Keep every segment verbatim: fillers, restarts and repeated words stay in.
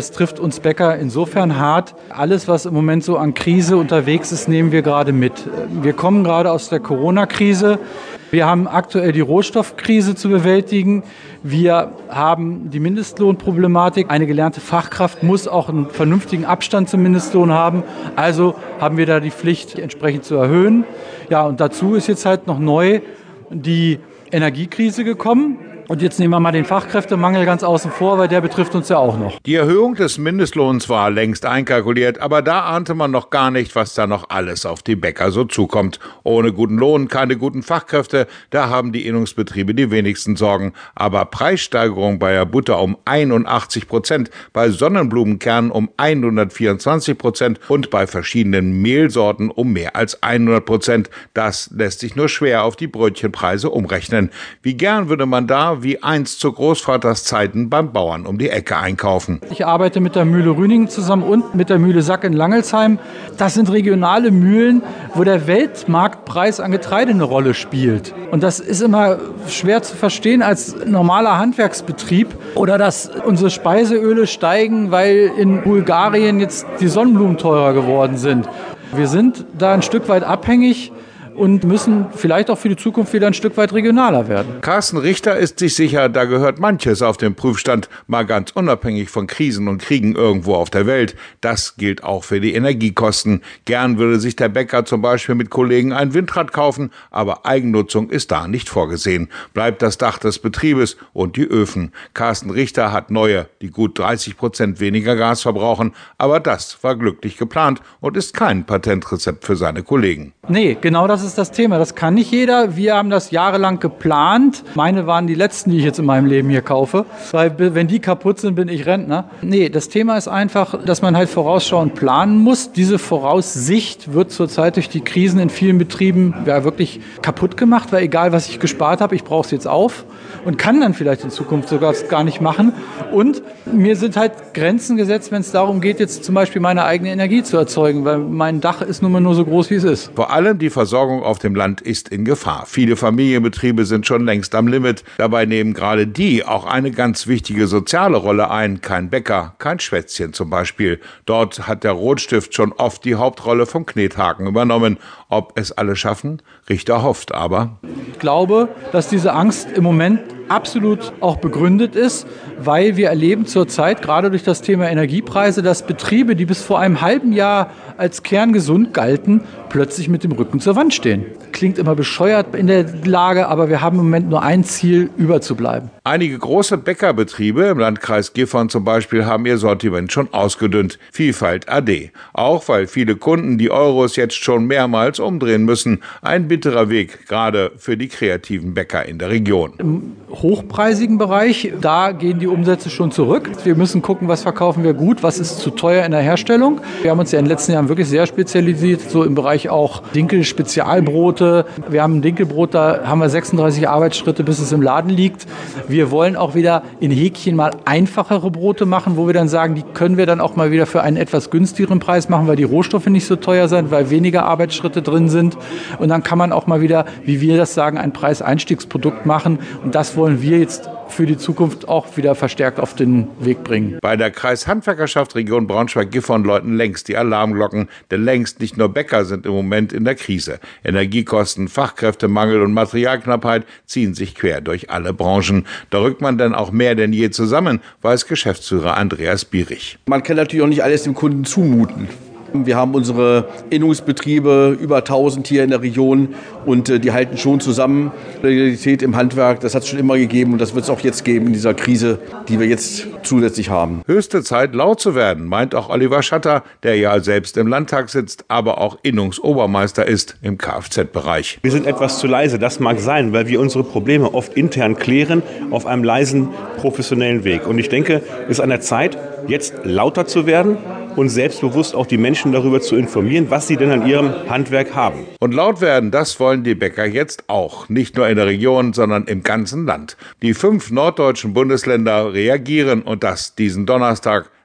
Es trifft uns Bäcker insofern hart. Alles, was im Moment so an Krise unterwegs ist, nehmen wir gerade mit. Wir kommen gerade aus der Corona-Krise. Wir haben aktuell die Rohstoffkrise zu bewältigen. Wir haben die Mindestlohnproblematik. Eine gelernte Fachkraft muss auch einen vernünftigen Abstand zum Mindestlohn haben. Also haben wir da die Pflicht, entsprechend zu erhöhen. Ja, und dazu ist jetzt halt noch neu die Energiekrise gekommen. Und jetzt nehmen wir mal den Fachkräftemangel ganz außen vor, weil der betrifft uns ja auch noch. Die Erhöhung des Mindestlohns war längst einkalkuliert, aber da ahnte man noch gar nicht, was da noch alles auf die Bäcker so zukommt. Ohne guten Lohn, keine guten Fachkräfte, da haben die Innungsbetriebe die wenigsten Sorgen. Aber Preissteigerung bei der Butter um einundachtzig Prozent, bei Sonnenblumenkernen um hundertvierundzwanzig Prozent und bei verschiedenen Mehlsorten um mehr als hundert Prozent, das lässt sich nur schwer auf die Brötchenpreise umrechnen. Wie gern würde man da wie einst zu Großvaters Zeiten beim Bauern um die Ecke einkaufen. Ich arbeite mit der Mühle Rüningen zusammen und mit der Mühle Sack in Langelsheim. Das sind regionale Mühlen, wo der Weltmarktpreis an Getreide eine Rolle spielt. Und das ist immer schwer zu verstehen als normaler Handwerksbetrieb. Oder dass unsere Speiseöle steigen, weil in Bulgarien jetzt die Sonnenblumen teurer geworden sind. Wir sind da ein Stück weit abhängig und müssen vielleicht auch für die Zukunft wieder ein Stück weit regionaler werden. Carsten Richter ist sich sicher, da gehört manches auf den Prüfstand, mal ganz unabhängig von Krisen und Kriegen irgendwo auf der Welt. Das gilt auch für die Energiekosten. Gern würde sich der Bäcker zum Beispiel mit Kollegen ein Windrad kaufen, aber Eigennutzung ist da nicht vorgesehen. Bleibt das Dach des Betriebes und die Öfen. Carsten Richter hat neue, die gut dreißig Prozent weniger Gas verbrauchen, aber das war glücklich geplant und ist kein Patentrezept für seine Kollegen. Nee, genau das ist das Thema. Das kann nicht jeder. Wir haben das jahrelang geplant. Meine waren die letzten, die ich jetzt in meinem Leben hier kaufe. Weil wenn die kaputt sind, bin ich Rentner. Nee, das Thema ist einfach, dass man halt vorausschauend planen muss. Diese Voraussicht wird zurzeit durch die Krisen in vielen Betrieben ja wirklich kaputt gemacht, weil egal, was ich gespart habe, ich brauche es jetzt auf und kann dann vielleicht in Zukunft sogar gar nicht machen. Und mir sind halt Grenzen gesetzt, wenn es darum geht, jetzt zum Beispiel meine eigene Energie zu erzeugen, weil mein Dach ist nun mal nur so groß, wie es ist. Vor allem die Versorgung auf dem Land ist in Gefahr. Viele Familienbetriebe sind schon längst am Limit. Dabei nehmen gerade die auch eine ganz wichtige soziale Rolle ein. Kein Bäcker, kein Schwätzchen zum Beispiel. Dort hat der Rotstift schon oft die Hauptrolle vom Knethaken übernommen. Ob es alle schaffen? Richter hofft aber. Ich glaube, dass diese Angst im Moment absolut auch begründet ist, weil wir erleben zurzeit, gerade durch das Thema Energiepreise, dass Betriebe, die bis vor einem halben Jahr als kerngesund galten, plötzlich mit dem Rücken zur Wand stehen. Klingt immer bescheuert in der Lage, aber wir haben im Moment nur ein Ziel, überzubleiben. Einige große Bäckerbetriebe im Landkreis Gifhorn zum Beispiel haben ihr Sortiment schon ausgedünnt. Vielfalt A D. Auch weil viele Kunden die Euros jetzt schon mehrmals umdrehen müssen. Ein bitterer Weg, gerade für die kreativen Bäcker in der Region. Im hochpreisigen Bereich, da gehen die Umsätze schon zurück. Wir müssen gucken, was verkaufen wir gut, was ist zu teuer in der Herstellung. Wir haben uns ja in den letzten Jahren wirklich sehr spezialisiert, so im Bereich auch Dinkel-Spezialbrote. Wir haben ein Dinkelbrot, da haben wir sechsunddreißig Arbeitsschritte, bis es im Laden liegt. Wir wollen auch wieder in Häkchen mal einfachere Brote machen, wo wir dann sagen, die können wir dann auch mal wieder für einen etwas günstigeren Preis machen, weil die Rohstoffe nicht so teuer sind, weil weniger Arbeitsschritte drin sind. Und dann kann man auch mal wieder, wie wir das sagen, ein Preiseinstiegsprodukt machen. Und das wollen wir jetzt für die Zukunft auch wieder verstärkt auf den Weg bringen. Bei der Kreishandwerkerschaft Region Braunschweig-Gifhorn läuten längst die Alarmglocken, denn längst nicht nur Bäcker sind im Moment in der Krise. Energiekosten, Fachkräftemangel und Materialknappheit ziehen sich quer durch alle Branchen. Da rückt man dann auch mehr denn je zusammen, weiß Geschäftsführer Andreas Bierich. Man kann natürlich auch nicht alles dem Kunden zumuten. Wir haben unsere Innungsbetriebe, über tausend hier in der Region, und äh, die halten schon zusammen. Realität im Handwerk, das hat es schon immer gegeben und das wird es auch jetzt geben in dieser Krise, die wir jetzt zusätzlich haben. Höchste Zeit, laut zu werden, meint auch Oliver Schatter, der ja selbst im Landtag sitzt, aber auch Innungsobermeister ist im Kfz-Bereich. Wir sind etwas zu leise, das mag sein, weil wir unsere Probleme oft intern klären, auf einem leisen, professionellen Weg. Und ich denke, es ist an der Zeit, jetzt lauter zu werden und selbstbewusst auch die Menschen darüber zu informieren, was sie denn an ihrem Handwerk haben. Und laut werden, das wollen die Bäcker jetzt auch. Nicht nur in der Region, sondern im ganzen Land. Die fünf norddeutschen Bundesländer reagieren und das diesen Donnerstag.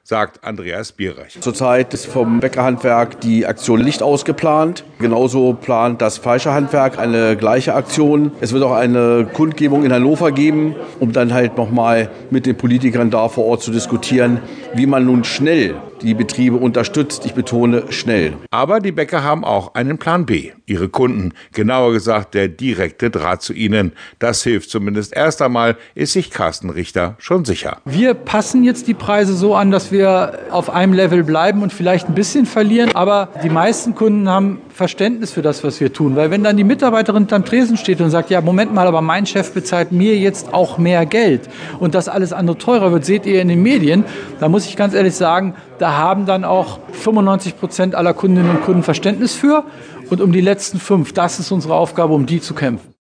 sagt Andreas Bierreich. Zurzeit ist vom Bäckerhandwerk die Aktion Licht ausgeplant. Genauso plant das Fleischerhandwerk eine gleiche Aktion. Es wird auch eine Kundgebung in Hannover geben, um dann halt nochmal mit den Politikern da vor Ort zu diskutieren, wie man nun schnell die Betriebe unterstützt. Ich betone schnell. Aber die Bäcker haben auch einen Plan B. Ihre Kunden, genauer gesagt der direkte Draht zu ihnen. Das hilft zumindest erst einmal, ist sich Carsten Richter schon sicher. Wir passen jetzt die Preise so an, dass wir auf einem Level bleiben und vielleicht ein bisschen verlieren. Aber die meisten Kunden haben Verständnis für das, was wir tun. Weil wenn dann die Mitarbeiterin am Tresen steht und sagt, ja, Moment mal, aber mein Chef bezahlt mir jetzt auch mehr Geld und das alles andere teurer wird, seht ihr in den Medien, da muss ich ganz ehrlich sagen, da haben dann auch fünfundneunzig Prozent aller Kundinnen und Kunden Verständnis für. Und um die letzten fünf, das ist unsere Aufgabe, um die zu kämpfen.